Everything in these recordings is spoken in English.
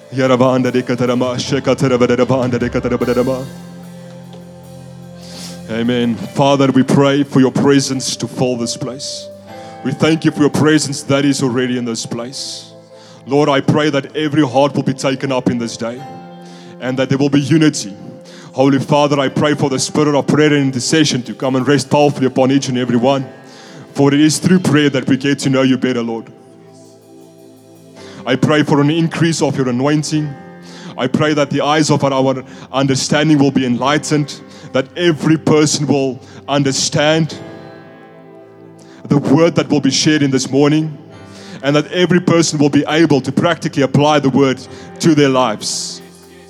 Amen. Father, we pray for your presence to fill this place. We thank you for your presence that is already in this place. Lord, I pray that every heart will be taken up in this day and that there will be unity. Holy Father, I pray for the spirit of prayer and intercession to come and rest powerfully upon each and every one. For it is through prayer that we get to know you better, Lord. I pray for an increase of your anointing. I pray that the eyes of our understanding will be enlightened, that every person will understand the word that will be shared in this morning, and that every person will be able to practically apply the word to their lives.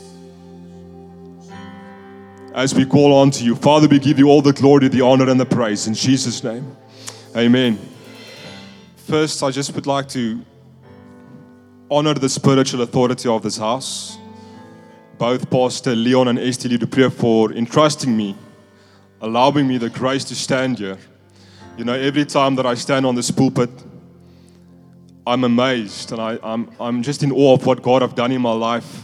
As we call on to you, Father, we give you all the glory, the honor, and the praise. In Jesus' name, amen. First, I just would like to honor the spiritual authority of this house, both Pastor Leon and Esther du Preez, for entrusting me, allowing me the grace to stand here. You know, every time that I stand on this pulpit, I'm amazed and I'm just in awe of what God has done in my life.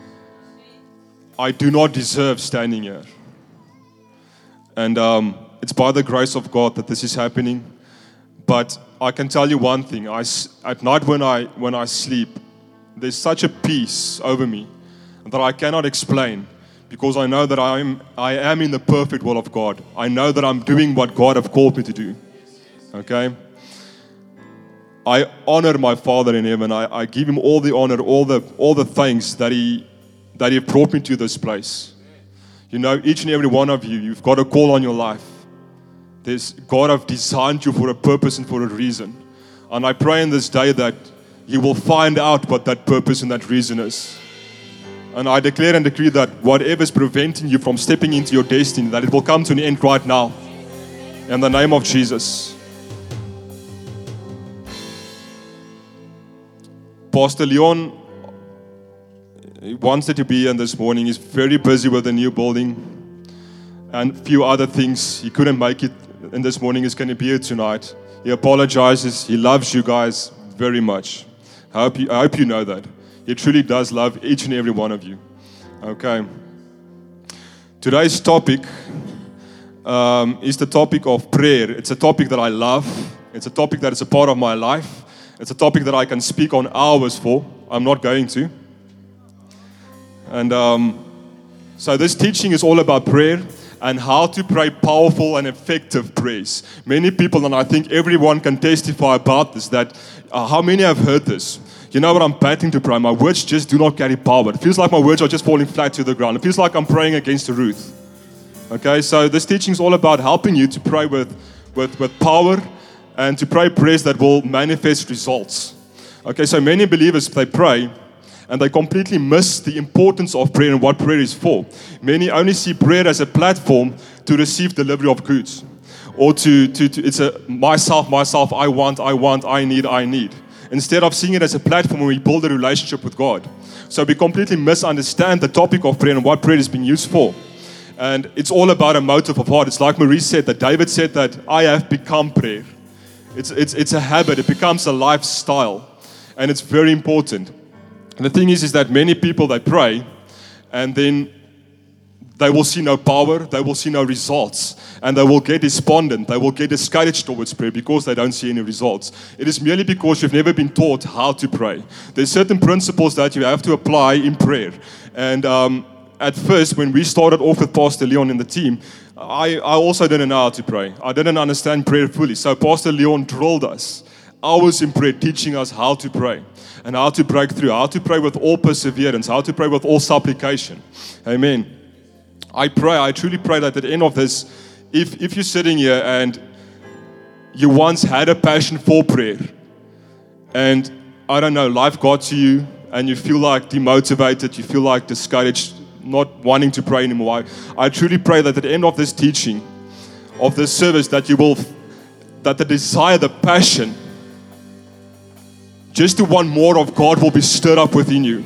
I do not deserve standing here. And it's by the grace of God that this is happening. But I can tell you one thing. At night when I sleep, there's such a peace over me that I cannot explain, because I know that I am in the perfect will of God. I know that I'm doing what God has called me to do. Okay? I honor my Father in heaven. I give him all the honor, all the thanks that he brought me to this place. You know, each and every one of you, you've got a call on your life. God has designed you for a purpose and for a reason. And I pray in this day that you will find out what that purpose and that reason is. And I declare and decree that whatever is preventing you from stepping into your destiny, that it will come to an end right now. In the name of Jesus. Pastor Leon, he wanted to be here this morning. He's very busy with the new building and a few other things. He couldn't make it, and this morning he's going to be here tonight. He apologizes. He loves you guys very much. I hope you know that. He truly does love each and every one of you. Okay. Today's topic is the topic of prayer. It's a topic that I love. It's a topic that is a part of my life. It's a topic that I can speak on hours for. I'm not going to. And so this teaching is all about prayer and how to pray powerful and effective prayers. Many people, and I think everyone can testify about this, that how many have heard this? You know what, I'm battling to pray. My words just do not carry power. It feels like my words are just falling flat to the ground. It feels like I'm praying against a Ruth. Okay, so this teaching is all about helping you to pray with power and to pray prayers that will manifest results. Okay, so many believers, they pray and they completely miss the importance of prayer and what prayer is for. Many only see prayer as a platform to receive delivery of goods. Or it's a myself, I want, I need. Instead of seeing it as a platform where we build a relationship with God. So we completely misunderstand the topic of prayer and what prayer is being used for. And it's all about a motive of heart. It's like Marie said, that David said that I have become prayer. It's a habit. It becomes a lifestyle. And it's very important. And the thing is that many people, they pray, and then they will see no power, they will see no results, and they will get despondent, they will get discouraged towards prayer because they don't see any results. It is merely because you've never been taught how to pray. There's certain principles that you have to apply in prayer. And at first, when we started off with Pastor Leon and the team, I also didn't know how to pray. I didn't understand prayer fully. So Pastor Leon drilled us hours in prayer, teaching us how to pray and how to break through, how to pray with all perseverance, how to pray with all supplication. Amen. I truly pray that at the end of this, if you're sitting here and you once had a passion for prayer and, I don't know, life got to you and you feel like demotivated, you feel like discouraged, not wanting to pray anymore, I truly pray that at the end of this teaching, of this service, that the desire, the passion, just to want more of God will be stirred up within you.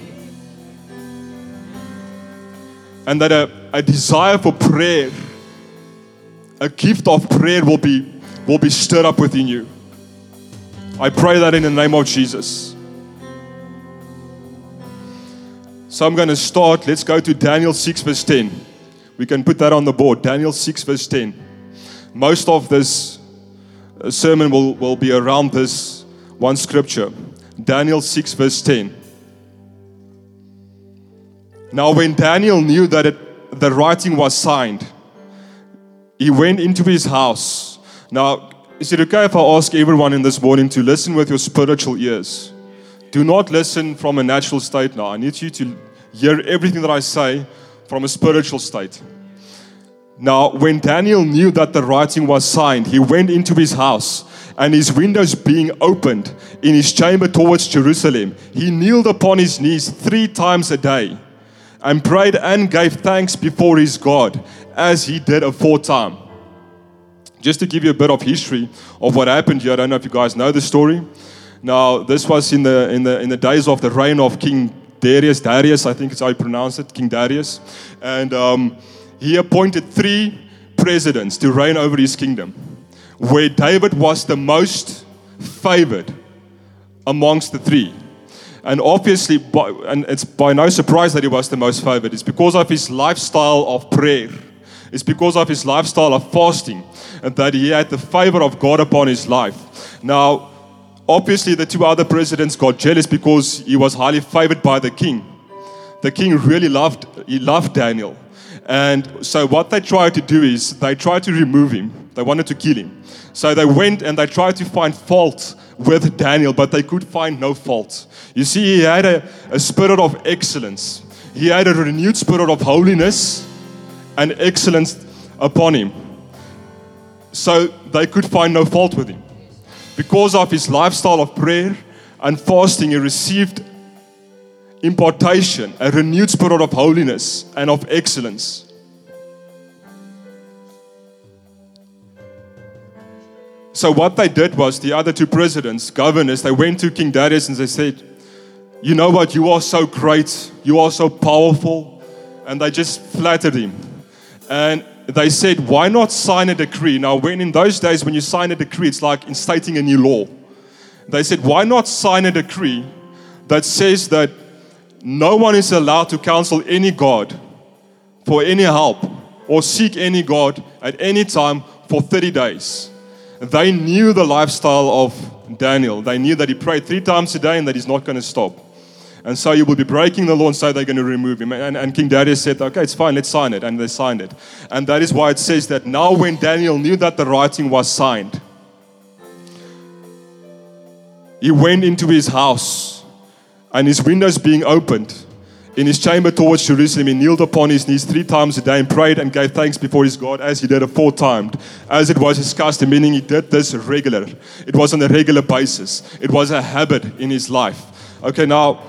And that a desire for prayer, a gift of prayer will be stirred up within you. I pray that in the name of Jesus. So I'm going to start. Let's go to Daniel 6 verse 10. We can put that on the board. Daniel 6 verse 10. Most of this sermon will be around this one scripture. Daniel 6 verse 10. Now when Daniel knew that the writing was signed, he went into his house. Now, is it okay if I ask everyone in this morning to listen with your spiritual ears? Do not listen from a natural state now. I need you to hear everything that I say from a spiritual state. Now, when Daniel knew that the writing was signed, he went into his house, and his windows being opened in his chamber towards Jerusalem, he kneeled upon his knees 3 times a day and prayed and gave thanks before his God, as he did aforetime. Just to give you a bit of history of what happened here, I don't know if you guys know the story. Now, this was in the days of the reign of King Darius, I think it's how you pronounce it, King Darius. And he appointed 3 presidents to reign over his kingdom, where David was the most favored amongst the 3. And obviously, and it's by no surprise that he was the most favored. It's because of his lifestyle of prayer. It's because of his lifestyle of fasting, and that he had the favor of God upon his life. Now, obviously, the 2 other presidents got jealous because he was highly favored by the king. The king really loved Daniel. And so what they tried to do is they tried to remove him. They wanted to kill him. So they went and they tried to find fault with Daniel, but they could find no fault. You see, he had a spirit of excellence. He had a renewed spirit of holiness and excellence upon him. So they could find no fault with him. Because of his lifestyle of prayer and fasting, he received impartation, a renewed spirit of holiness and of excellence. So what they did was, the other 2 presidents, governors, they went to King Darius and they said, you know what, you are so great, you are so powerful. And they just flattered him. And they said, why not sign a decree? Now, in those days, when you sign a decree, it's like instating a new law. They said, why not sign a decree that says that no one is allowed to counsel any God for any help or seek any God at any time for 30 days. They knew the lifestyle of Daniel. They knew that he prayed 3 times a day and that he's not going to stop. And so you will be breaking the law, and so they're going to remove him. And King Darius said, okay, it's fine, let's sign it. And they signed it. And that is why it says that now when Daniel knew that the writing was signed, he went into his house, and his windows being opened, in his chamber towards Jerusalem, he kneeled upon his knees 3 times a day and prayed and gave thanks before his God, as he did aforetime, as it was his custom, meaning he did this regular. It was on a regular basis. It was a habit in his life. Okay, now,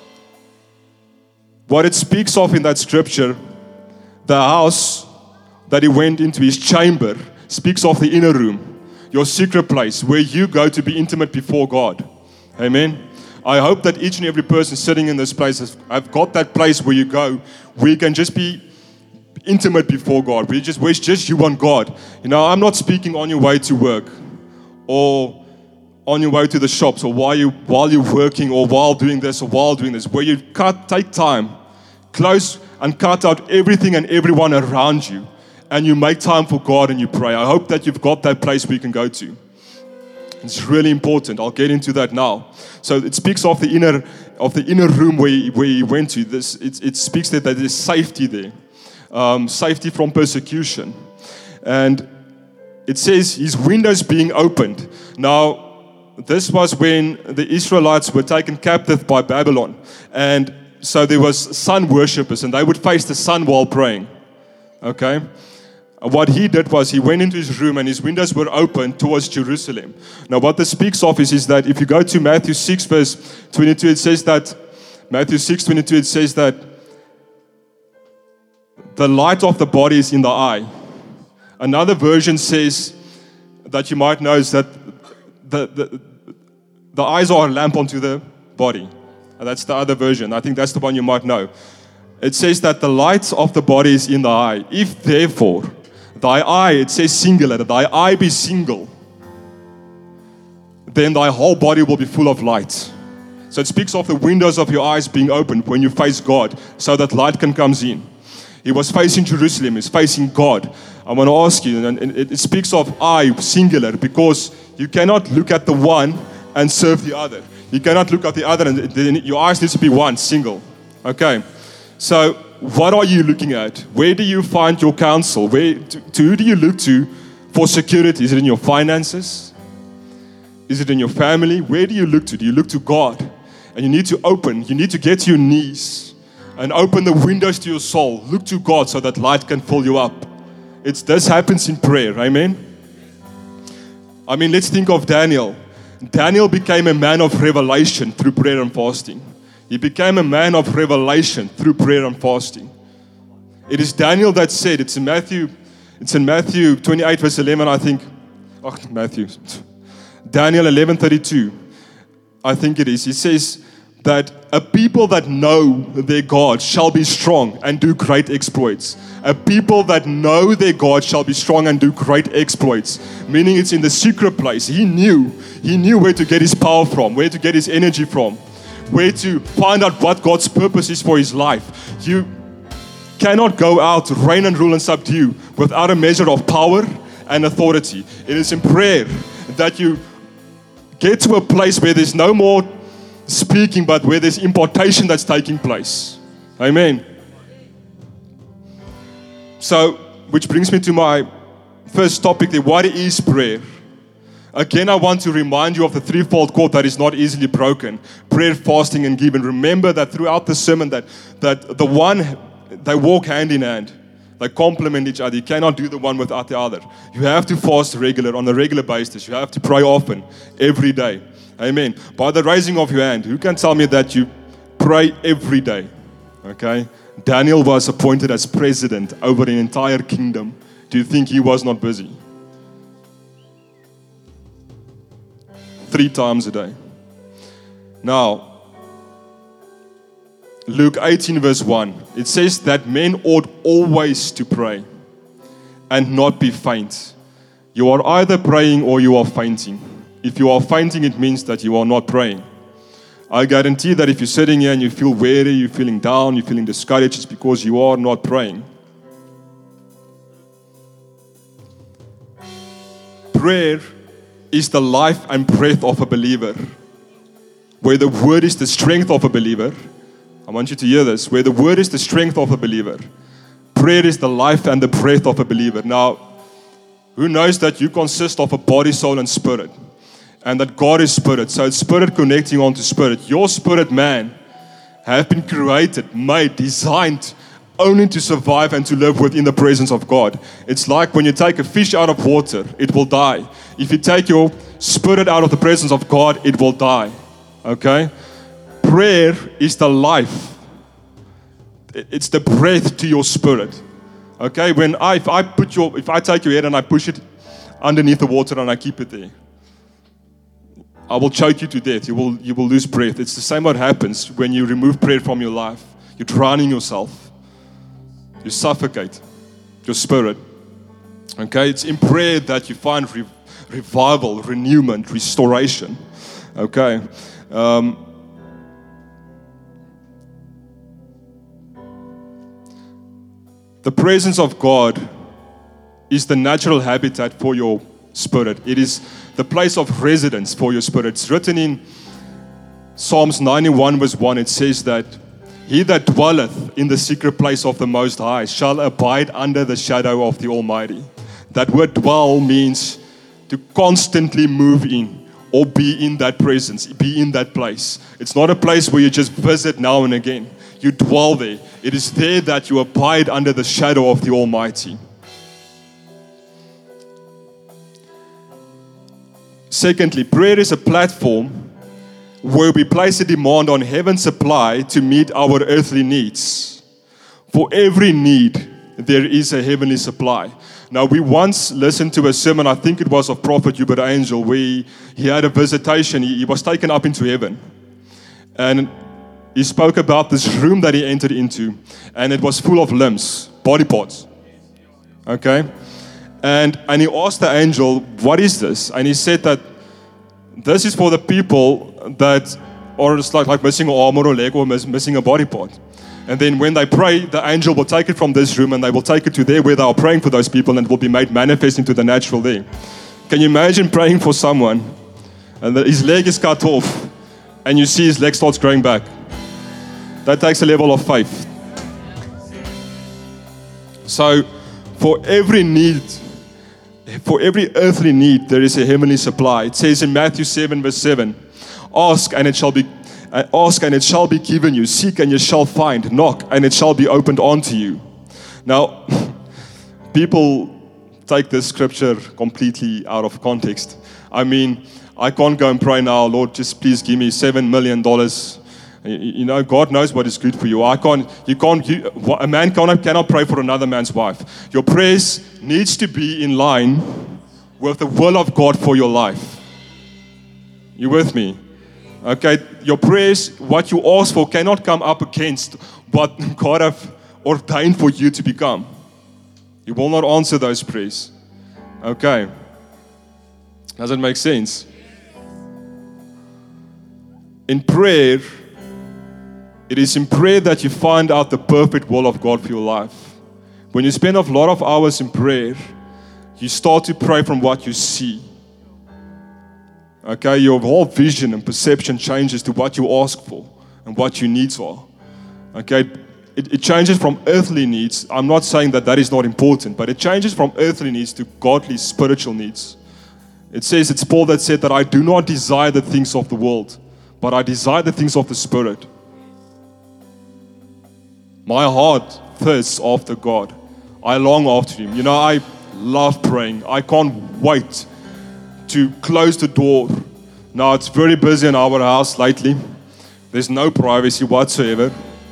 what it speaks of in that scripture, the house that he went into, his chamber, speaks of the inner room, your secret place, where you go to be intimate before God. Amen. I hope that each and every person sitting in this place have got that place where you go, where you can just be intimate before God, where it's just you and God. You know, I'm not speaking on your way to work, or on your way to the shops, or while you're working, or while doing this, or while doing this, where you take time, close and cut out everything and everyone around you, and you make time for God and you pray. I hope that you've got that place where you can go to. It's really important. I'll get into that now. So it speaks of the inner room where he went to. It speaks that there's safety there, safety from persecution, and it says his windows being opened. Now, this was when the Israelites were taken captive by Babylon. And so there was sun worshippers, and they would face the sun while praying. Okay? And what he did was he went into his room, and his windows were open towards Jerusalem. Now what this speaks of is that if you go to Matthew 6 verse 22, it says that, Matthew 6:22, it says that the light of the body is in the eye. Another version says that you might know is that the eyes are a lamp unto the body. And that's the other version. I think that's the one you might know. It says that the light of the body is in the eye. If therefore thy eye, it says singular, thy eye be single, then thy whole body will be full of light. So it speaks of the windows of your eyes being opened when you face God, so that light can come in. He was facing Jerusalem, he's facing God. I want to ask you, and it speaks of I, singular, because you cannot look at the one and serve the other. You cannot look at the other, and then your eyes need to be one, single. Okay, so what are you looking at? Where do you find your counsel? To who do you look to for security? Is it in your finances? Is it in your family? Where do you look to? Do you look to God? And you need to get to your knees and open the windows to your soul. Look to God so that light can fill you up. This happens in prayer, amen? I mean, let's think of Daniel. Daniel became a man of revelation through prayer and fasting. He became a man of revelation through prayer and fasting. It is Daniel that said, it's in Matthew 28 verse 11, I think. Daniel 11:32, I think it is. He says that a people that know their God shall be strong and do great exploits. A people that know their God shall be strong and do great exploits. Meaning it's in the secret place. He knew where to get his power from, where to get his energy from, where to find out what God's purpose is for his life. You cannot go out, reign and rule and subdue without a measure of power and authority. It is in prayer that you get to a place where there's no more speaking, but where there's impartation that's taking place. Amen. So, which brings me to my first topic there. What is prayer? Again, I want to remind you of the threefold cord that is not easily broken. Prayer, fasting, and giving. Remember that throughout the sermon that the one, they walk hand in hand. They complement each other. You cannot do the one without the other. You have to fast on a regular basis. You have to pray often, every day. Amen. By the raising of your hand, who can tell me that you pray every day? Okay. Daniel was appointed as president over an entire kingdom. Do you think he was not busy? 3 times a day. Now, Luke 18 verse 1, it says that men ought always to pray and not be faint. You are either praying or you are fainting. If you are fainting, it means that you are not praying. I guarantee that if you're sitting here and you feel weary, you're feeling down, you're feeling discouraged, it's because you are not praying. Prayer is the life and breath of a believer. Where the word is the strength of a believer, I want you to hear this. Where the word is the strength of a believer, prayer is the life and the breath of a believer. Now, who knows that you consist of a body, soul, and spirit? And that God is spirit. So it's spirit connecting onto spirit. Your spirit man have been created, made, designed only to survive and to live within the presence of God. It's like when you take a fish out of water, it will die. If you take your spirit out of the presence of God, it will die. Okay? Prayer is the life. It's the breath to your spirit. Okay? If I take your head and I push it underneath the water and I keep it there, I will choke you to death. You will lose breath. It's the same what happens when you remove prayer from your life. You're drowning yourself. You suffocate your spirit. Okay? It's in prayer that you find revival, renewment, restoration. Okay? The presence of God is the natural habitat for your spirit. It is the place of residence for your spirit. It's written in Psalms 91 verse 1. It says that he that dwelleth in the secret place of the Most High shall abide under the shadow of the Almighty. That word dwell means to constantly move in or be in that presence, be in that place. It's not a place where you just visit now and again. You dwell there. It is there that you abide under the shadow of the Almighty. Secondly, prayer is a platform where we place a demand on heaven's supply to meet our earthly needs. For every need, there is a heavenly supply. Now, we once listened to a sermon, I think it was of Prophet Hubert Angel, where he had a visitation. He was taken up into heaven. And he spoke about this room that he entered into. And it was full of limbs, body parts. Okay? And he asked the angel, what is this? And he said that this is for the people that or it's like missing an arm or a leg or missing a body part. And then when they pray, the angel will take it from this room and they will take it to there where they are praying for those people, and it will be made manifest into the natural there. Can you imagine praying for someone and his leg is cut off and you see his leg starts growing back? That takes a level of faith. So for every need, for every earthly need, there is a heavenly supply. It says in Matthew 7 verse 7, ask and it shall be given you. Seek and you shall find. Knock and it shall be opened unto you. Now, people take this scripture completely out of context. I mean, I can't go and pray now, Lord, just please give me $7 million. You know, God knows what is good for you. A man cannot pray for another man's wife. Your prayers needs to be in line with the will of God for your life. You with me? Okay, your prayers, what you ask for, cannot come up against what God have ordained for you to become. He will not answer those prayers. Okay. Does it make sense? In prayer, it is in prayer that you find out the perfect will of God for your life. When you spend a lot of hours in prayer, you start to pray from what you see. Okay, your whole vision and perception changes to what you ask for and what your needs are. Okay, it changes from earthly needs. I'm not saying that is not important, but it changes from earthly needs to godly spiritual needs. It says, it's Paul that said that I do not desire the things of the world, but I desire the things of the Spirit. My heart thirsts after God. I long after Him. You know, I love praying. I can't wait to close the door. Now, it's very busy in our house lately. There's no privacy whatsoever.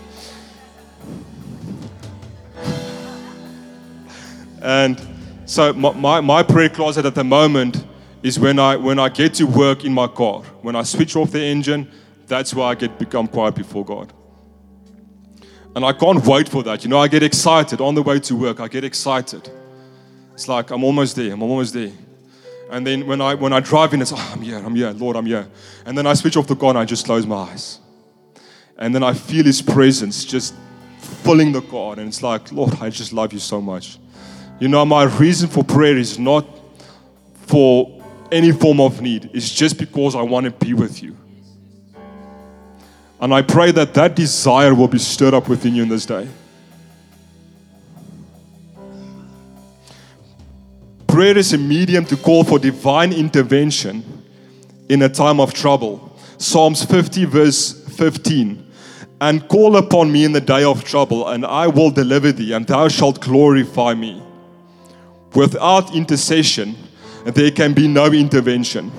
And so my prayer closet at the moment is when I get to work in my car. When I switch off the engine, that's where I become quiet before God. And I can't wait for that. You know, I get excited on the way to work. I get excited. It's like, I'm almost there. And then when I drive in, it's, I'm here, Lord, I'm here. And then I switch off the car and I just close my eyes. And then I feel His presence just filling the car. And it's like, Lord, I just love you so much. You know, my reason for prayer is not for any form of need. It's just because I want to be with you. And I pray that desire will be stirred up within you in this day. Prayer is a medium to call for divine intervention in a time of trouble. Psalms 50 verse 15. And call upon me in the day of trouble, and I will deliver thee, and thou shalt glorify me. Without intercession, there can be no intervention.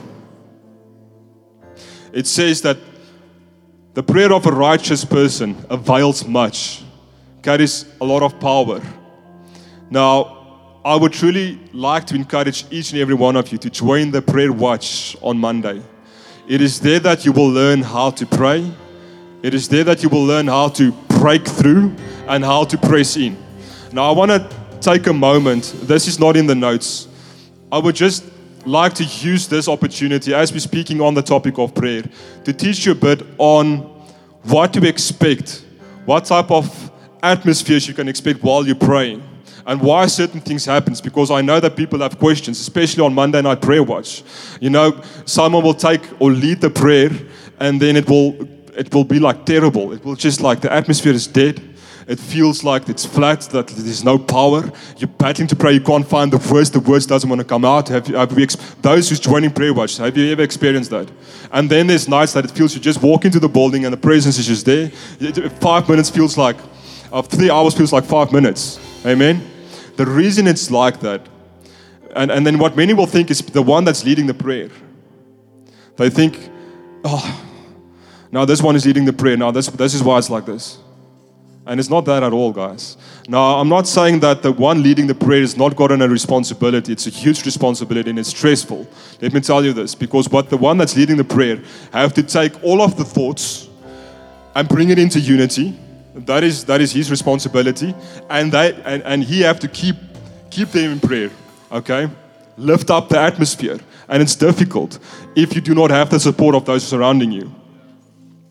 It says that the prayer of a righteous person avails much, carries a lot of power. Now, I would truly like to encourage each and every one of you to join the prayer watch on Monday. It is there that you will learn how to pray. It is there that you will learn how to break through and how to press in. Now, I want to take a moment. This is not in the notes. I would just like to use this opportunity as we're speaking on the topic of prayer to teach you a bit on what to expect, what type of atmospheres you can expect while you're praying, and why certain things happen. Because I know that people have questions, especially on Monday night prayer watch. You know, someone will take or lead the prayer, and then it will be like terrible. It will just like the atmosphere is dead. It feels like it's flat, that there's no power. You're battling to pray, you can't find the words doesn't want to come out. Those who's joining prayer watch, have you ever experienced that? And then there's nights that it feels you just walk into the building and the presence is just there. 5 minutes feels like, 3 hours feels like 5 minutes. Amen? The reason it's like that, and then what many will think is the one that's leading the prayer. They think, oh, now this one is leading the prayer. Now this is why it's like this. And it's not that at all, guys. Now, I'm not saying that the one leading the prayer is not gotten a responsibility. It's a huge responsibility and it's stressful. Let me tell you this, because the one that's leading the prayer have to take all of the thoughts and bring it into unity. That is his responsibility, and he have to keep them in prayer. Okay, lift up the atmosphere, and it's difficult if you do not have the support of those surrounding you.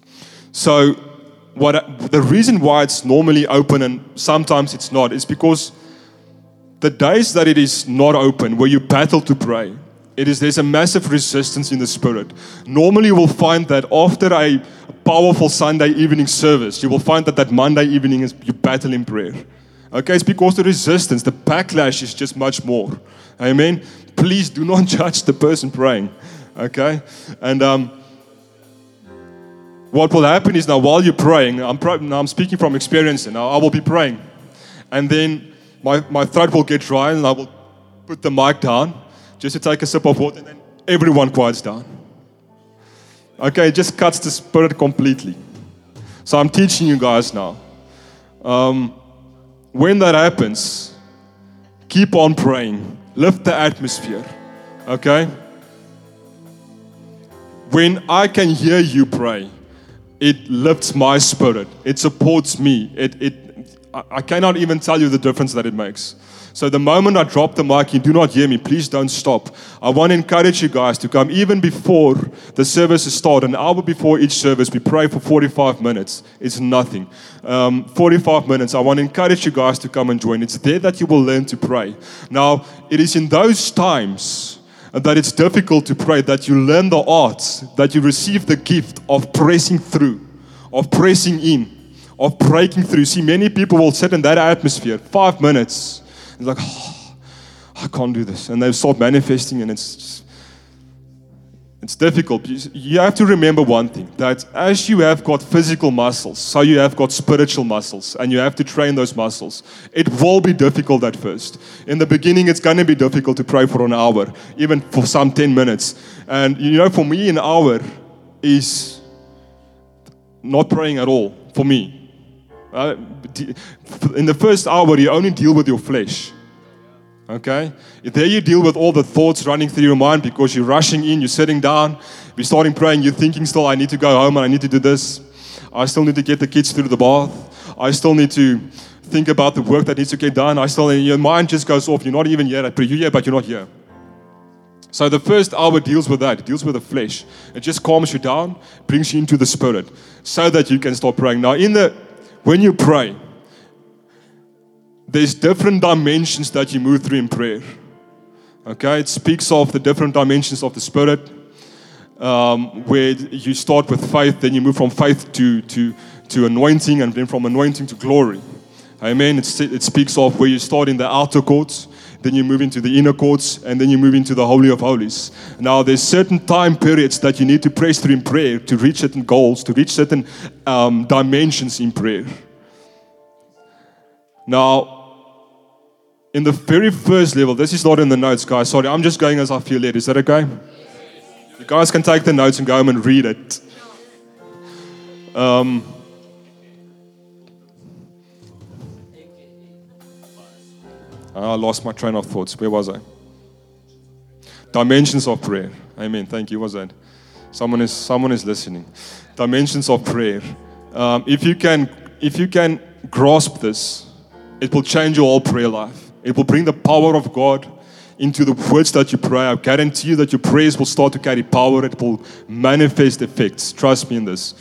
So the reason why it's normally open and sometimes it's not is because the days that it is not open, where you battle to pray, there's a massive resistance in the spirit. Normally you will find that after a powerful Sunday evening service, you will find that Monday evening you battle in prayer. Okay, it's because the resistance, the backlash is just much more. Amen. Please do not judge the person praying. Okay, and what will happen is now while you're praying, now I'm speaking from experience, and now I will be praying, and then my throat will get dry, and I will put the mic down just to take a sip of water, and then everyone quiets down. Okay, it just cuts the spirit completely. So I'm teaching you guys now. When that happens, keep on praying. Lift the atmosphere. Okay? When I can hear you pray, it lifts my spirit. It supports me. I cannot even tell you the difference that it makes. So the moment I drop the mic, you do not hear me, please don't stop. I want to encourage you guys to come even before the services start. An hour before each service, we pray for 45 minutes. It's nothing. 45 minutes. I want to encourage you guys to come and join. It's there that you will learn to pray. Now, it is in those times that it's difficult to pray, that you learn the arts, that you receive the gift of pressing through, of pressing in, of breaking through. See, many people will sit in that atmosphere, 5 minutes. It's like, oh, I can't do this. And they start manifesting, and it's difficult. You have to remember one thing, that as you have got physical muscles, so you have got spiritual muscles, and you have to train those muscles. It will be difficult at first. In the beginning, it's going to be difficult to pray for an hour, even for some 10 minutes. And for me, an hour is not praying at all, for me. In the first hour, you only deal with your flesh. Okay? There you deal with all the thoughts running through your mind because you're rushing in, you're sitting down, we're starting praying, you're thinking still, I need to go home and I need to do this. I still need to get the kids through the bath. I still need to think about the work that needs to get done. Your mind just goes off. You're not even here. I pray you're here, but you're not here. So the first hour deals with that. It deals with the flesh. It just calms you down, brings you into the spirit so that you can start praying. Now, when you pray, there's different dimensions that you move through in prayer. Okay, it speaks of the different dimensions of the Spirit, where you start with faith, then you move from faith to anointing, and then from anointing to glory. Amen. It speaks of where you start in the outer courts, then you move into the inner courts, and then you move into the Holy of Holies. Now, there's certain time periods that you need to press through in prayer to reach certain goals, to reach certain dimensions in prayer. Now, in the very first level, this is not in the notes, guys. Sorry, I'm just going as I feel led. Is that okay? You guys can take the notes and go home and read it. I lost my train of thoughts. Where was I? Dimensions of prayer. Amen. Thank you. What was that? Someone is listening. Dimensions of prayer. If you can grasp this, it will change your whole prayer life. It will bring the power of God into the words that you pray. I guarantee you that your prayers will start to carry power. It will manifest effects. Trust me in this.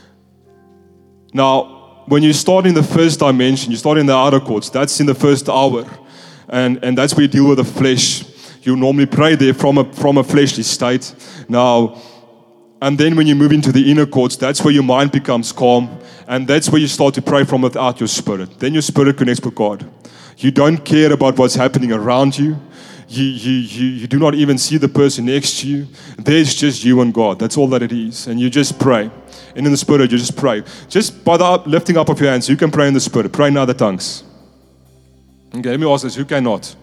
Now, when you start in the first dimension, you start in the outer courts. That's in the first hour. And that's where you deal with the flesh. You normally pray there from a fleshly state. Now, and then when you move into the inner courts, that's where your mind becomes calm. And that's where you start to pray from without your spirit. Then your spirit connects with God. You don't care about what's happening around you. You do not even see the person next to you. There's just you and God. That's all that it is. And you just pray. And in the spirit, you just pray. Just by the lifting up of your hands, you can pray in the spirit. Pray in other tongues. Okay, let me ask this. Who cannot?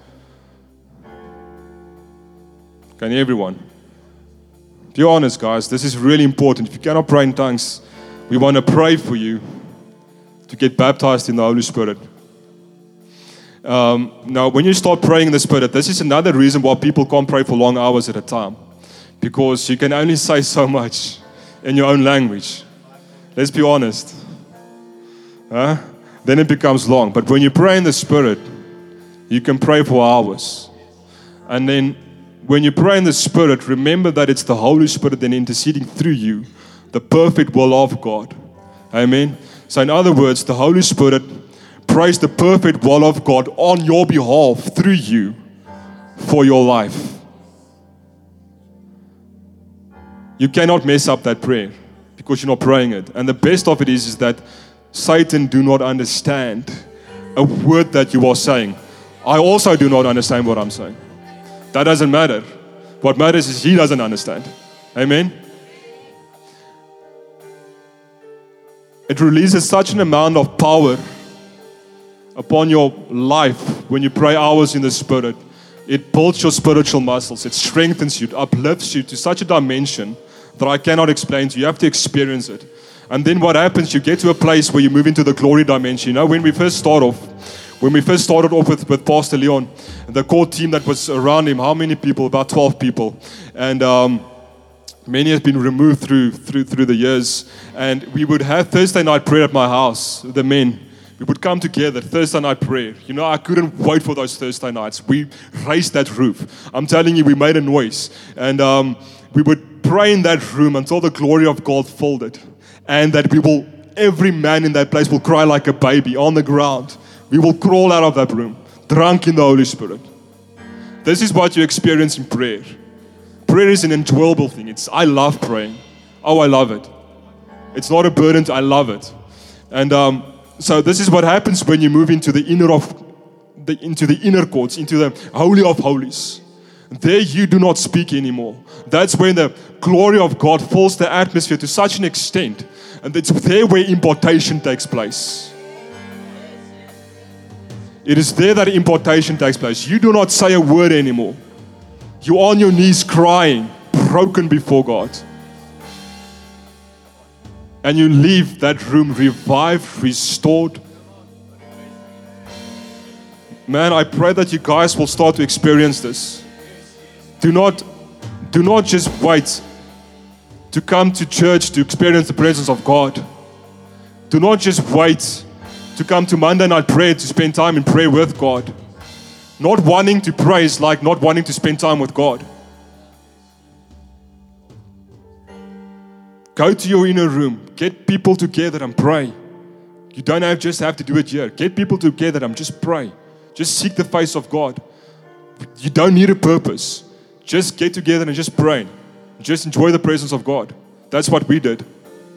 Can everyone? Be honest, guys. This is really important. If you cannot pray in tongues, we want to pray for you to get baptized in the Holy Spirit. Now, when you start praying in the Spirit, this is another reason why people can't pray for long hours at a time. Because you can only say so much in your own language. Let's be honest. Then it becomes long. But when you pray in the Spirit, you can pray for hours. And then when you pray in the Spirit, remember that it's the Holy Spirit then interceding through you, the perfect will of God. Amen. So in other words, the Holy Spirit prays the perfect will of God on your behalf through you for your life. You cannot mess up that prayer because you're not praying it. And the best of it is that Satan do not understand a word that you are saying. I also do not understand what I'm saying. That doesn't matter. What matters is he doesn't understand. Amen. It releases such an amount of power upon your life when you pray hours in the Spirit. It builds your spiritual muscles. It strengthens you. It uplifts you to such a dimension that I cannot explain to you. You have to experience it. And then what happens, you get to a place where you move into the glory dimension. You know, when we first started off with Pastor Leon, the core team that was around him, how many people? About 12 people. And many have been removed through the years. And we would have Thursday night prayer at my house, the men. We would come together, Thursday night prayer. You know, I couldn't wait for those Thursday nights. We raised that roof. I'm telling you, we made a noise. And we would pray in that room until the glory of God filled it. And that every man in that place will cry like a baby on the ground. We will crawl out of that room, drunk in the Holy Spirit. This is what you experience in prayer. Prayer is an enjoyable thing. I love praying. Oh, I love it. It's not a burden. I love it. And so this is what happens when you move into the inner courts, into the Holy of Holies. There you do not speak anymore. That's when the glory of God fills the atmosphere to such an extent. And it's there where impartation takes place. It is there that impartation takes place. You do not say a word anymore. You're on your knees crying, broken before God. And you leave that room revived, restored. Man, I pray that you guys will start to experience this. Do not just wait to come to church to experience the presence of God. Do not just wait to come to Monday night prayer to spend time in prayer with God. Not wanting to pray is like not wanting to spend time with God. Go to your inner room. Get people together and pray. You don't just have to do it here. Get people together and just pray. Just seek the face of God. You don't need a purpose. Just get together and just pray. Just enjoy the presence of God. That's what we did.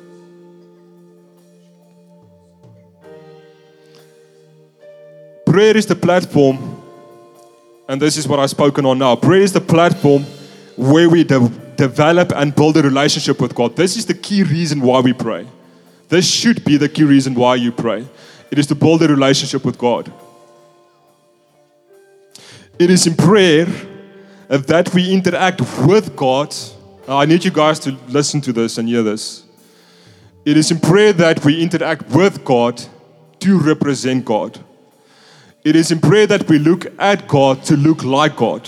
Prayer is the platform, and this is what I've spoken on now. Prayer is the platform where we develop and build a relationship with God. This is the key reason why we pray. This should be the key reason why you pray. It is to build a relationship with God. It is in prayer that we interact with God. I need you guys to listen to this and hear this. It is in prayer that we interact with God to represent God. It is in prayer that we look at God to look like God.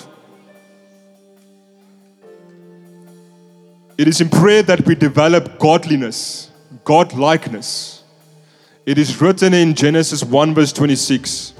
It is in prayer that we develop godliness, God-likeness. It is written in Genesis 1 verse 26.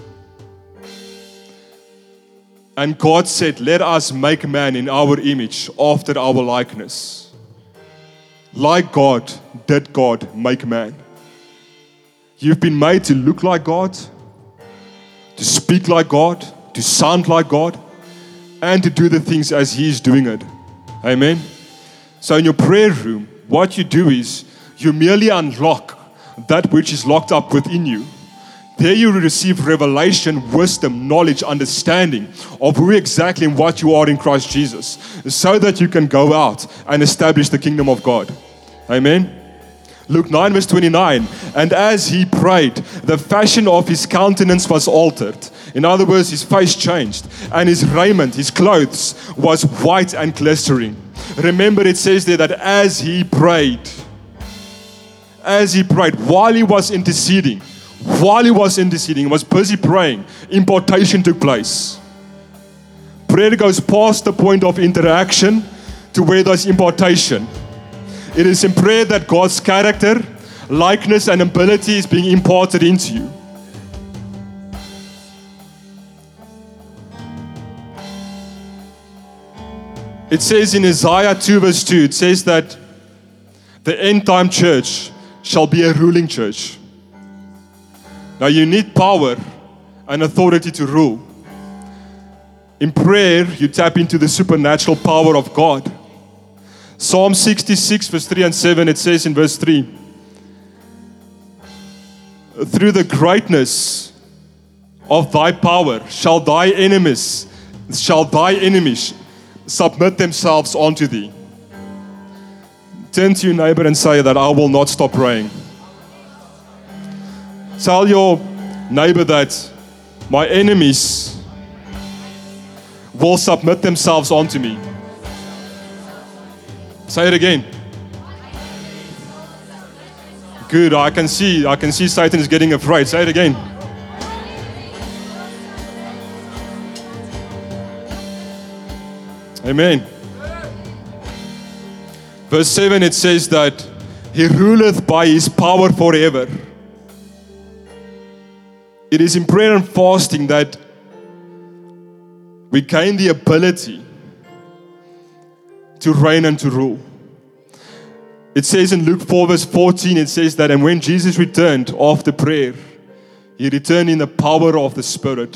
And God said, let us make man in our image, after our likeness. Like God, did God make man. You've been made to look like God, to speak like God, to sound like God, and to do the things as He is doing it. Amen. So in your prayer room, what you do is you merely unlock that which is locked up within you. There you receive revelation, wisdom, knowledge, understanding of who exactly and what you are in Christ Jesus, so that you can go out and establish the kingdom of God. Amen. Luke 9 verse 29, and as he prayed, the fashion of his countenance was altered. In other words, his face changed, and his raiment, his clothes, was white and glistering. Remember, it says there that as he prayed, while he was interceding, he was busy praying, impartation took place. Prayer goes past the point of interaction to where there's impartation. It is in prayer that God's character, likeness, and ability is being imparted into you. It says in Isaiah 2 verse 2, it says that the end time church shall be a ruling church. Now you need power and authority to rule. In prayer, you tap into the supernatural power of God. Psalm 66 verse 3 and 7, it says in verse 3, through the greatness of thy power shall thy enemies submit themselves unto thee. Turn to your neighbor and say that I will not stop praying. Tell your neighbor that my enemies will submit themselves unto me. Say it again. Good, I can see Satan is getting afraid. Say it again. Amen. Verse 7, it says that He ruleth by His power forever. It is in prayer and fasting that we gain the ability to reign and to rule. It says in Luke 4 verse 14, it says that, and when Jesus returned after prayer, He returned in the power of the Spirit.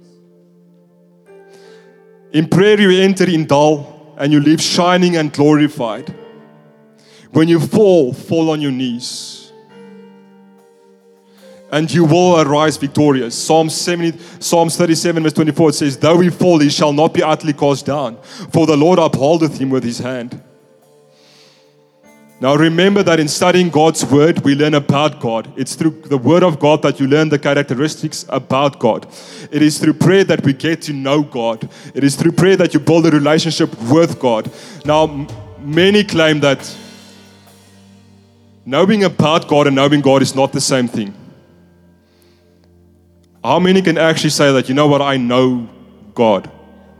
In prayer you enter in dull and you leave shining and glorified. When you fall on your knees. And you will arise victorious. Psalms 37 verse 24, it says, though he fall, he shall not be utterly cast down, for the Lord upholdeth him with His hand. Now remember that in studying God's Word, we learn about God. It's through the Word of God that you learn the characteristics about God. It is through prayer that we get to know God. It is through prayer that you build a relationship with God. Now, many claim that knowing about God and knowing God is not the same thing. How many can actually say that, you know what, I know God?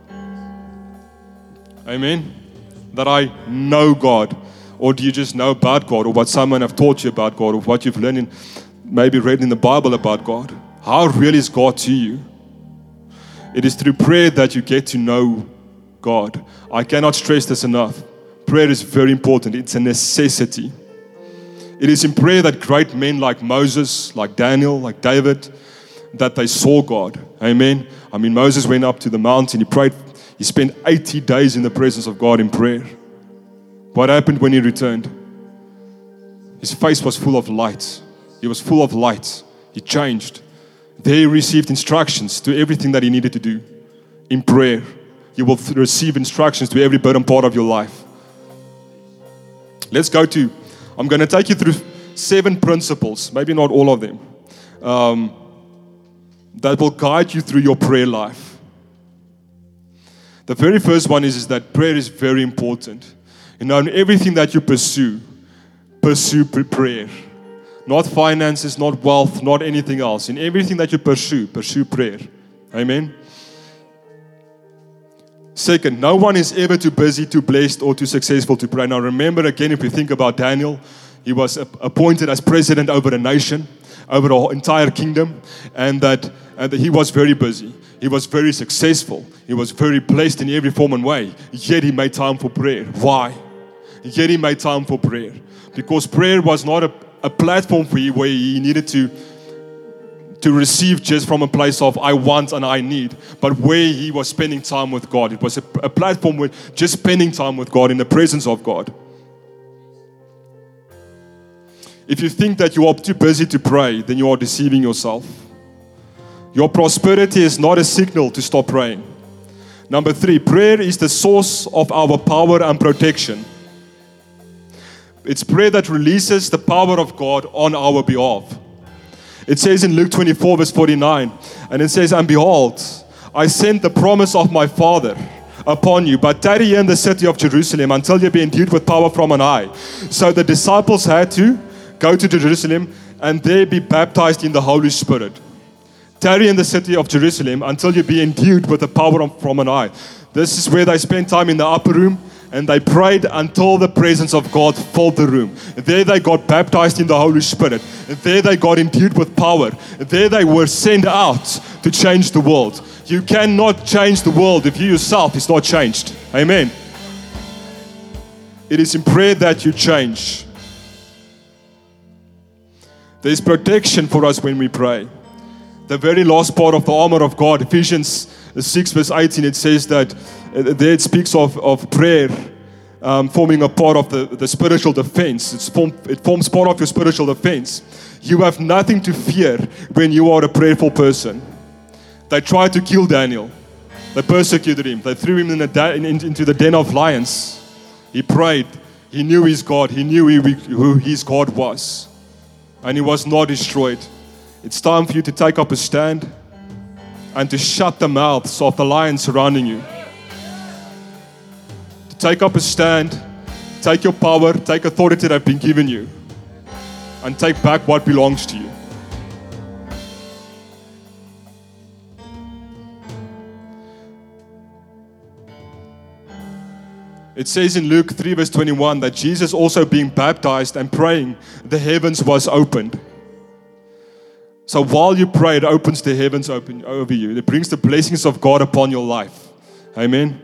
Amen? That I know God. Or do you just know about God, or what someone have taught you about God, or what you've learned maybe read in the Bible about God? How real is God to you? It is through prayer that you get to know God. I cannot stress this enough. Prayer is very important. It's a necessity. It is in prayer that great men like Moses, like Daniel, like David, that they saw God. Amen. I mean, Moses went up to the mountain, he prayed, he spent 80 days in the presence of God in prayer. What happened when he returned? His face was full of light. He was full of light. He changed. There he received instructions to everything that he needed to do. In prayer, you will receive instructions to every burden part of your life. I'm going to take you through 7 principles, maybe not all of them, that will guide you through your prayer life. The very first one is that prayer is very important. In everything that you pursue prayer. Not finances, not wealth, not anything else. In everything that you pursue prayer. Amen. Second, no one is ever too busy, too blessed, or too successful to pray. Now remember again, if we think about Daniel, he was appointed as president over a nation, over the entire kingdom, and that he was very busy. He was very successful. He was very blessed in every form and way. Yet he made time for prayer. Why? Yet he made time for prayer. Because prayer was not a platform for you where he needed to receive just from a place of I want and I need, but where he was spending time with God. It was a platform with just spending time with God in the presence of God. If you think that you are too busy to pray, then you are deceiving yourself. Your prosperity is not a signal to stop praying. Number 3, prayer is the source of our power and protection. It's prayer that releases the power of God on our behalf. It says in Luke 24 verse 49, and it says, and behold, I sent the promise of my Father upon you, but tarry here in the city of Jerusalem until you be endued with power from on high. So the disciples had to go to Jerusalem and there be baptized in the Holy Spirit. Tarry in the city of Jerusalem until you be endued with the power from on high. This is where they spent time in the upper room, and they prayed until the presence of God filled the room. There they got baptized in the Holy Spirit. There they got endued with power. There they were sent out to change the world. You cannot change the world if you yourself is not changed. Amen. It is in prayer that you change. There's protection for us when we pray. The very last part of the armor of God, Ephesians 6 verse 18, it says that there it speaks of prayer forming a part of the spiritual defense. It forms part of your spiritual defense. You have nothing to fear when you are a prayerful person. They tried to kill Daniel. They persecuted him. They threw him into the den of lions. He prayed. He knew his God. He knew who his God was. And he was not destroyed. It's time for you to take up a stand and to shut the mouths of the lions surrounding you. To take up a stand, take your power, take authority that have been given you, and take back what belongs to you. It says in Luke 3 verse 21 that Jesus also being baptized and praying, the heavens was opened. So while you pray, it opens the heavens open over you. It brings the blessings of God upon your life. Amen.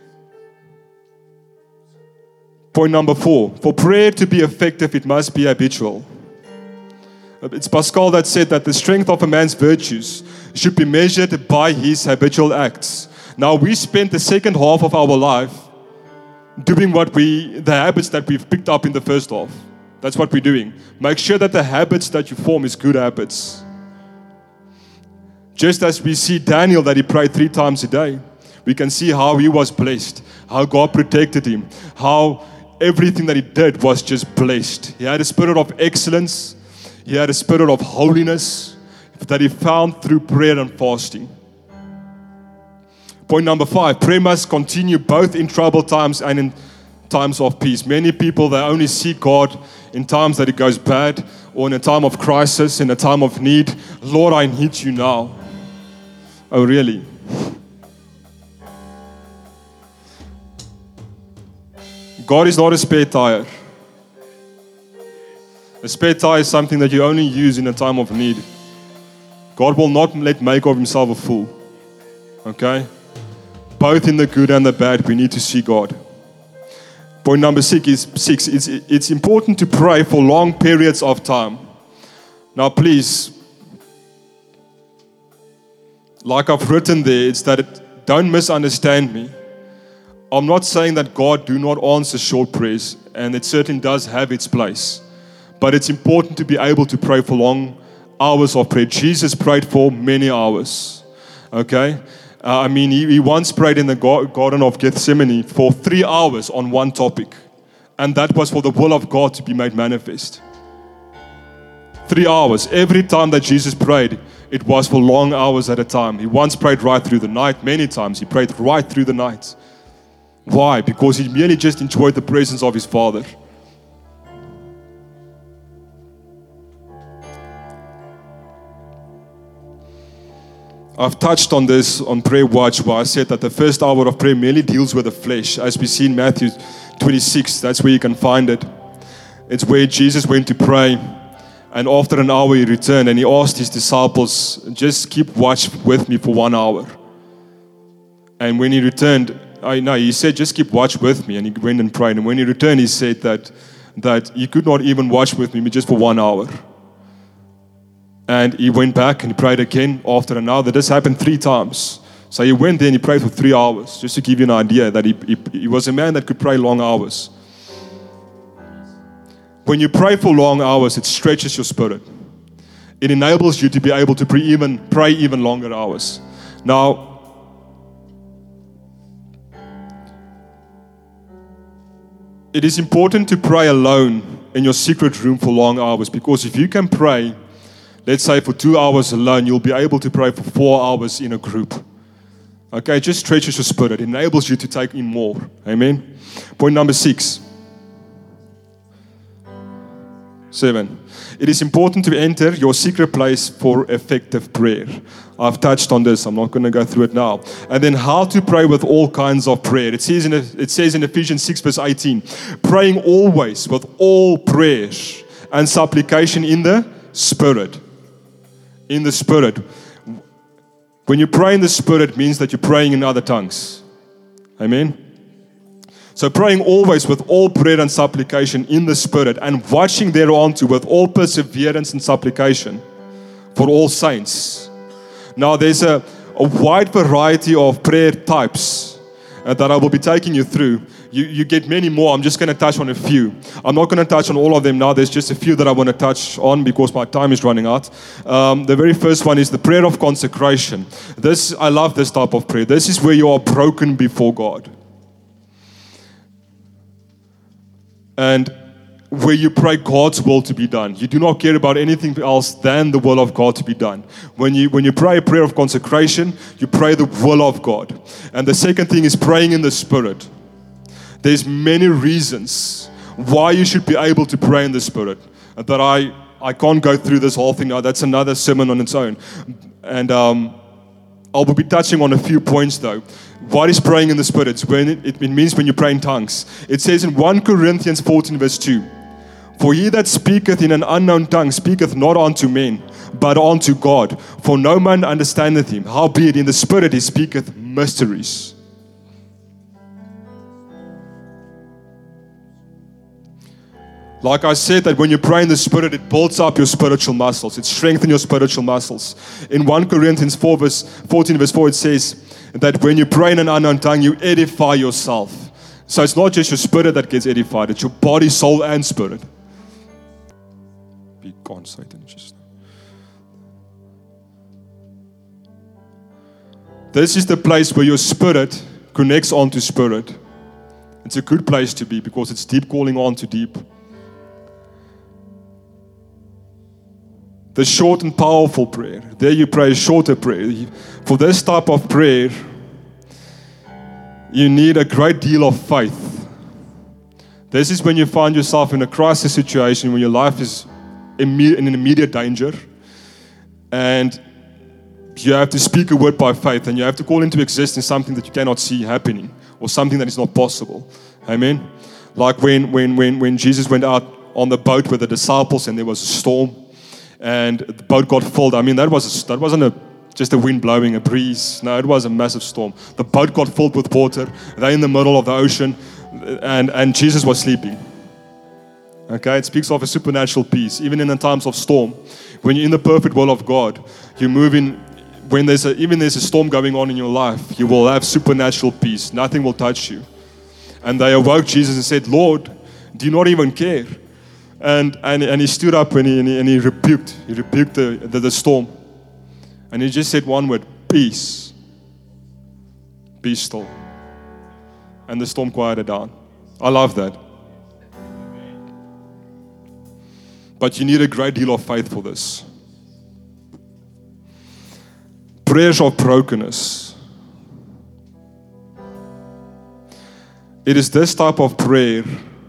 Point number 4. For prayer to be effective, it must be habitual. It's Pascal that said that the strength of a man's virtues should be measured by his habitual acts. Now we spend the second half of our life doing the habits that we've picked up in the first half. That's what we're doing. Make sure that the habits that you form is good habits. Just as we see Daniel that he prayed 3 times a day, we can see how he was blessed, how God protected him, how everything that he did was just blessed. He had a spirit of excellence. He had a spirit of holiness that he found through prayer and fasting. Point number 5, prayer must continue both in troubled times and in times of peace. Many people, they only seek God in times that it goes bad, or in a time of crisis, in a time of need. Lord, I need you now. Oh, really? God is not a spare tire. A spare tire is something that you only use in a time of need. God will not make of himself a fool. Okay? Both in the good and the bad, we need to see God. Point number 6 is it's important to pray for long periods of time. Now please, like I've written there, it's that don't misunderstand me. I'm not saying that God do not answer short prayers, and it certainly does have its place. But it's important to be able to pray for long hours of prayer. Jesus prayed for many hours. Okay? He once prayed in the Garden of Gethsemane for 3 hours on one topic. And that was for the will of God to be made manifest. 3 hours. Every time that Jesus prayed, it was for long hours at a time. He once prayed right through the night. Many times he prayed right through the night. Why? Because he merely just enjoyed the presence of his Father. I've touched on this on Prayer Watch, where I said that the first hour of prayer merely deals with the flesh. As we see in Matthew 26, that's where you can find it. It's where Jesus went to pray, and after an hour he returned, and he asked his disciples, just keep watch with me for 1 hour. And when he returned, he said, just keep watch with me, and he went and prayed. And when he returned, he said that he could not even watch with me just for 1 hour. And he went back and he prayed again after an hour. This happened 3 times. So he went there and he prayed for 3 hours, just to give you an idea that he was a man that could pray long hours. When you pray for long hours, it stretches your spirit. It enables you to be able to pray even longer hours. Now, it is important to pray alone in your secret room for long hours, because if you can pray, let's say for 2 hours alone, you'll be able to pray for 4 hours in a group. Okay, it just stretches your spirit. It enables you to take in more. Amen. Point number 7. It is important to enter your secret place for effective prayer. I've touched on this. I'm not going to go through it now. And then how to pray with all kinds of prayer. It says in Ephesians 6 verse 18, praying always with all prayers and supplication in the Spirit. In the Spirit. When you pray in the Spirit, it means that you're praying in other tongues. Amen? So praying always with all prayer and supplication in the Spirit, and watching thereunto with all perseverance and supplication for all saints. Now there's a wide variety of prayer types that I will be taking you through. You get many more. I'm just going to touch on a few. I'm not going to touch on all of them now. There's just a few that I want to touch on because my time is running out. The very first one is the prayer of consecration. I love this type of prayer. This is where you are broken before God. And where you pray God's will to be done. You do not care about anything else than the will of God to be done. When you pray a prayer of consecration, you pray the will of God. And the second thing is praying in the Spirit. There's many reasons why you should be able to pray in the Spirit that I can't go through this whole thing now. That's another sermon on its own. And I'll be touching on a few points though. What is praying in the Spirit? It means when you pray in tongues. It says in 1 Corinthians 14 verse 2, "For he that speaketh in an unknown tongue speaketh not unto men, but unto God. For no man understandeth him. Howbeit in the Spirit he speaketh mysteries." Like I said, that when you pray in the Spirit, it builds up your spiritual muscles. It strengthens your spiritual muscles. In 1 Corinthians 14 verse 4, it says that when you pray in an unknown tongue, you edify yourself. So it's not just your spirit that gets edified. It's your body, soul, and spirit. Be gone, Satan. This is the place where your spirit connects onto spirit. It's a good place to be because it's deep calling on to deep. The short and powerful prayer. There you pray a shorter prayer. For this type of prayer, you need a great deal of faith. This is when you find yourself in a crisis situation, when your life is in immediate danger, and you have to speak a word by faith, and you have to call into existence something that you cannot see happening, or something that is not possible. Amen? Like when Jesus went out on the boat with the disciples, and there was a storm, and the boat got filled. I mean, that wasn't just a wind blowing, a breeze. No, it was a massive storm. The boat got filled with water. They're in the middle of the ocean, and Jesus was sleeping. Okay, it speaks of a supernatural peace. Even in the times of storm, when you're in the perfect will of God, you move in. When there's a storm going on in your life, you will have supernatural peace. Nothing will touch you. And they awoke Jesus and said, "Lord, do you not even care?" And he stood up and he rebuked the storm. And he just said one word, "Peace. Be still." And the storm quieted down. I love that. But you need a great deal of faith for this. Prayers of brokenness. It is this type of prayer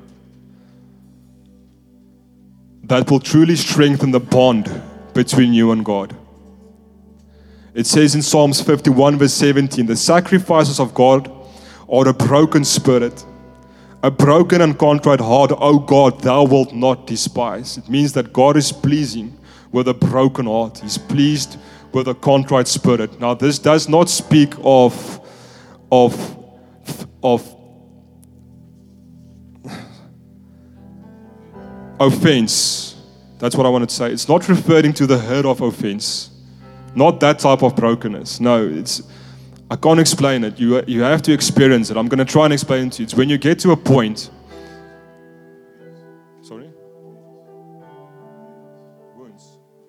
that will truly strengthen the bond between you and God. It says in Psalms 51 verse 17, "The sacrifices of God are a broken spirit, a broken and contrite heart, O God, thou wilt not despise." It means that God is pleasing with a broken heart. He's pleased with a contrite spirit. Now, this does not speak of offense. That's what I wanted to say. It's not referring to the hurt of offense. Not that type of brokenness. No, I can't explain it. You have to experience it. I'm going to try and explain it to you. It's when you get to a point. Sorry? Wounds.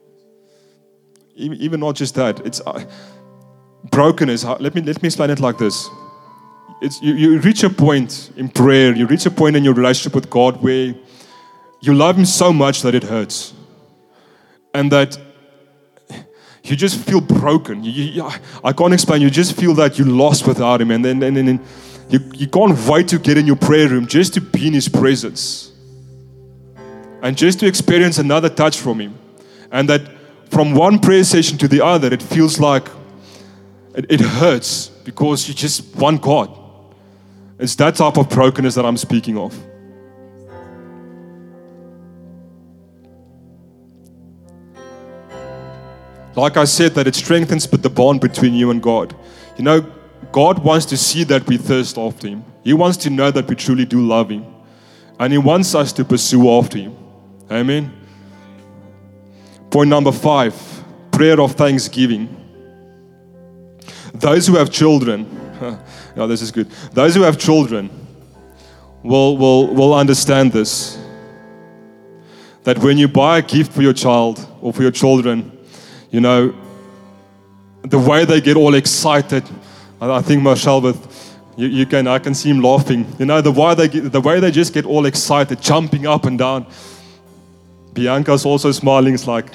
Even not just that. It's brokenness. Let me explain it like this. You reach a point in prayer. You reach a point in your relationship with God where you love Him so much that it hurts. And that you just feel broken. I can't explain. You just feel that you're lost without Him. And then you can't wait to get in your prayer room just to be in His presence. And just to experience another touch from Him. And that from one prayer session to the other, it feels like it hurts because you just want God. It's that type of brokenness that I'm speaking of. Like I said, that it strengthens the bond between you and God. You know, God wants to see that we thirst after Him. He wants to know that we truly do love Him. And He wants us to pursue after Him. Amen. Point number 5, prayer of thanksgiving. Those who have children, yeah, this is good. Those who have children will understand this. That when you buy a gift for your child or for your children, you know, the way they get all excited, I think Marshall, I can see him laughing. You know, the way they just get all excited, jumping up and down. Bianca's also smiling. It's like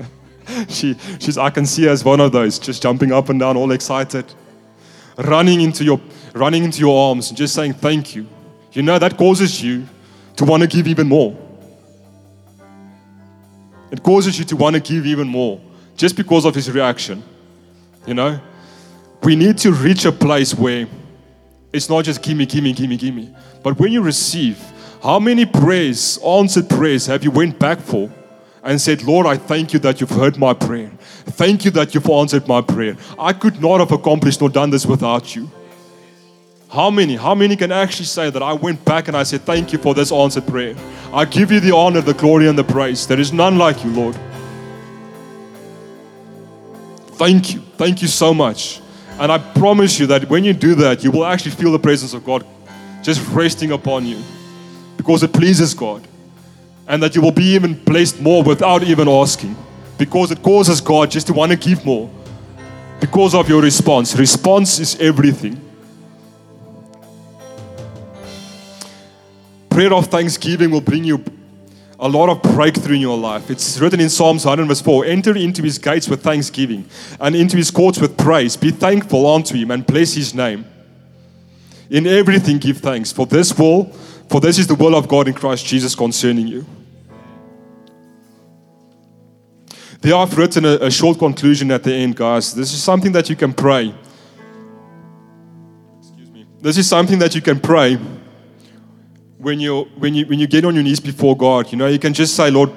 I can see her as one of those, just jumping up and down, all excited, running into your arms and just saying thank you. You know, that causes you to want to give even more. It causes you to want to give even more just because of his reaction. You know, we need to reach a place where it's not just gimme, gimme, gimme, gimme. But when you receive, how many prayers, answered prayers, have you went back for and said, Lord, I thank you that you've heard my prayer. Thank you that you've answered my prayer. I could not have accomplished nor done this without you. How many can actually say that I went back and I said, thank you for this answered prayer. I give you the honor, the glory, and the praise. There is none like you, Lord. Thank you. Thank you so much. And I promise you that when you do that, you will actually feel the presence of God just resting upon you, because it pleases God. And that you will be even blessed more without even asking, because it causes God just to want to give more because of your response. Response is everything. Prayer of thanksgiving will bring you a lot of breakthrough in your life. It's written in Psalms 100 verse 4, enter into his gates with thanksgiving and into his courts with praise. Be thankful unto him and bless his name. In everything give thanks, for this is the will of God in Christ Jesus concerning you. There I've written a short conclusion at the end, guys. This is something that you can pray. Excuse me. This is something that you can pray when you get on your knees before God. You know, you can just say, Lord,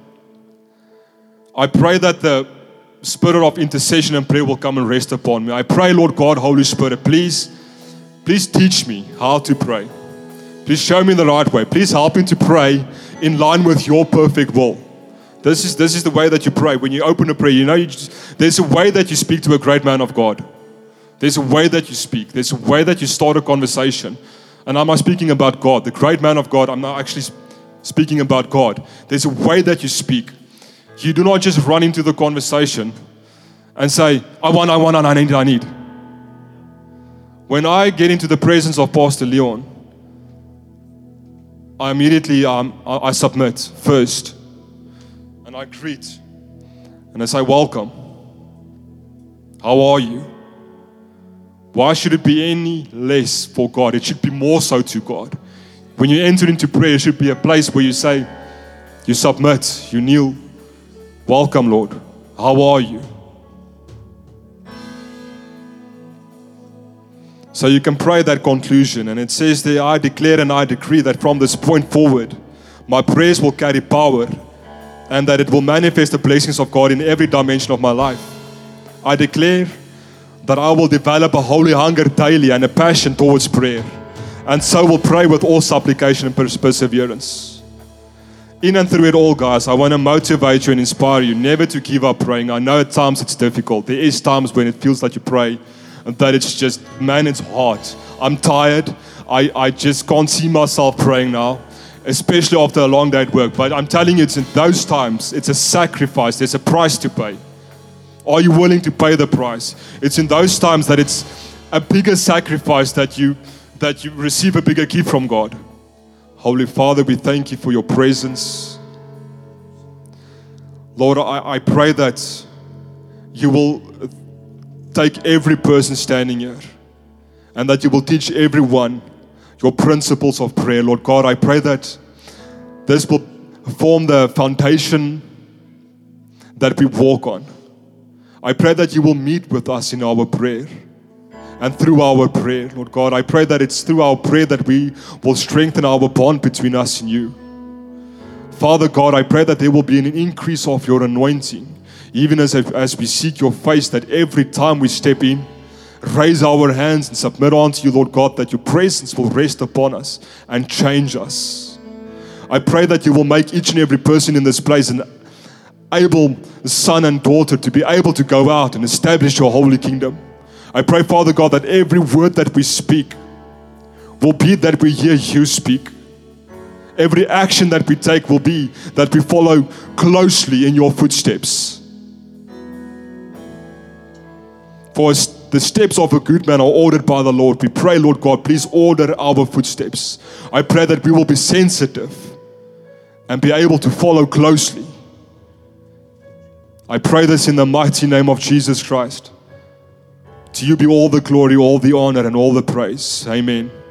I pray that the spirit of intercession and prayer will come and rest upon me. I pray, Lord God, Holy Spirit, please teach me how to pray. Please show me the right way. Please help me to pray in line with your perfect will. This is the way that you pray. When you open a prayer, you know, there's a way that you speak to a great man of God. There's a way that you speak. There's a way that you start a conversation. And I'm not speaking about God, the great man of God. I'm not actually speaking about God. There's a way that you speak. You do not just run into the conversation and say, I need. When I get into the presence of Pastor Leon, I immediately I submit first. And I greet. And I say, welcome. How are you? Why should it be any less for God? It should be more so to God. When you enter into prayer, it should be a place where you say, you submit, you kneel. Welcome, Lord. How are you? So you can pray that conclusion. And it says there, I declare and I decree that from this point forward, my prayers will carry power and that it will manifest the blessings of God in every dimension of my life. I declare that I will develop a holy hunger daily and a passion towards prayer, and so will pray with all supplication and perseverance. In and through it all, guys, I want to motivate you and inspire you never to give up praying. I know at times it's difficult. There is times when it feels like you pray and that it's just, man, it's hard. I'm tired. I just can't see myself praying now, especially after a long day at work. But I'm telling you, it's in those times, it's a sacrifice. There's a price to pay. Are you willing to pay the price? It's in those times that it's a bigger sacrifice that you receive a bigger gift from God. Holy Father, we thank you for your presence. Lord, I pray that you will take every person standing here and that you will teach everyone your principles of prayer. Lord God, I pray that this will form the foundation that we walk on. I pray that you will meet with us in our prayer and through our prayer. Lord God, I pray that it's through our prayer that we will strengthen our bond between us and you. Father God, I pray that there will be an increase of your anointing, even as we seek your face, that every time we step in, raise our hands and submit unto you, Lord God, that your presence will rest upon us and change us. I pray that you will make each and every person in this place an able son and daughter to be able to go out and establish your holy kingdom. I pray, Father God, that every word that we speak will be that we hear you speak. Every action that we take will be that we follow closely in your footsteps. For the steps of a good man are ordered by the Lord. We pray, Lord God, please order our footsteps. I pray that we will be sensitive and be able to follow closely. I pray this in the mighty name of Jesus Christ. To you be all the glory, all the honor, and all the praise. Amen.